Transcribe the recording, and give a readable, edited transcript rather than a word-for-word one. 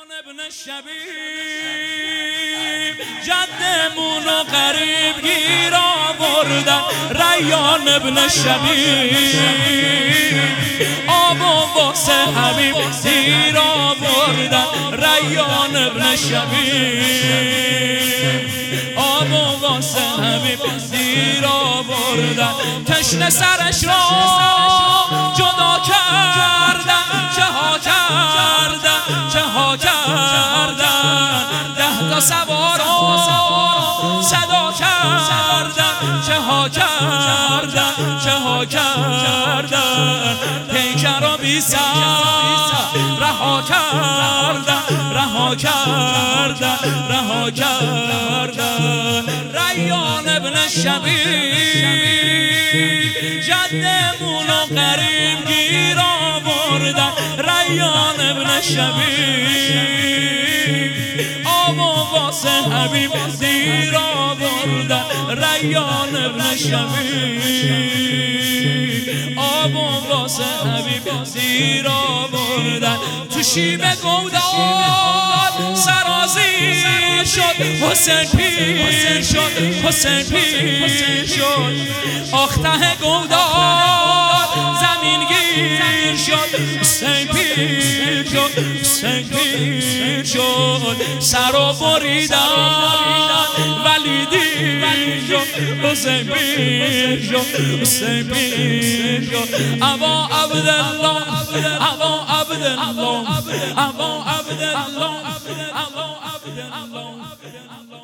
ابن شبیب جدمونو قریب گیر آوردن. ریان ابن شبیب آبو واسه حبیب دیر آوردن. ریان ابن شبیب آبو واسه حبیب دیر آوردن. تشنه سرش را جدا کردن. چه ها کردن، چه ها کردن. 10 تا سوارا صدا کردن. چه ها کردن، چه ها کردن. پیکر و بی سر رها کردن، رها کردن، رها کردن. ریان ابن شبیب جدمونو قریب گیر آوردن. ریان ابن شبیب آبو واسه حبیب دیر آوردن. ریان ابن شبیب آبو واسه حبیب دیر آوردن. تو شیب گودال سرازیر شد. حسین پیر شد، حسین پیر شد. آخته گودال زمین گیر شد. حسین پیر شد، حسین پیر شد. سر و بریدن ولی دیر شد. حسین پیر شد، حسین پیر شد. ابا عبدالله، ابا عبدالله، ابا عبدالله، ابا عبدالله.